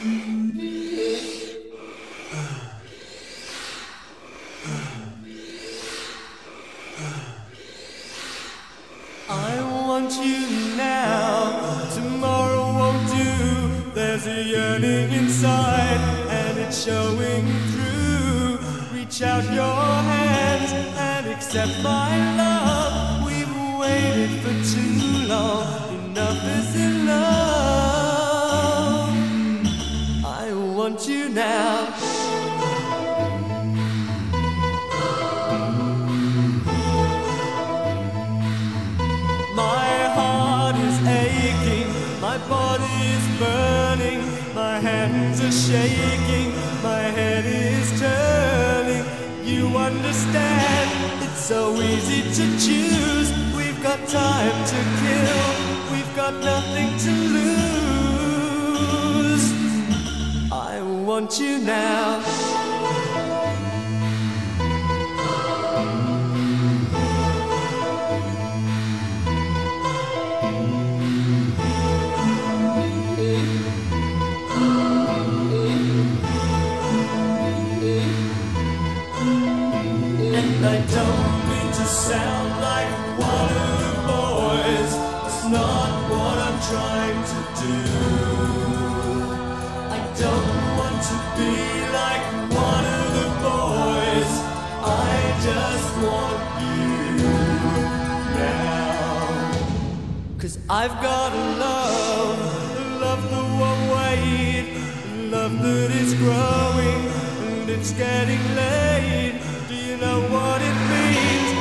I want you now, tomorrow won't do. There's a yearning inside and it's showing through. Reach out your hands and accept my love. We've waited for too long, enough is enough. I want you now. My body is burning, my hands are shaking, my head is turning. You understand, it's so easy to choose. We've got time to kill, we've got nothing to lose. I want you now. I don't mean to sound like one of the boys. It's not what I'm trying to do. I don't want to be like one of the boys. I just want you now. 'Cause I've got a love that won't wait, a love that is growing and it's getting late. Do you know what it means?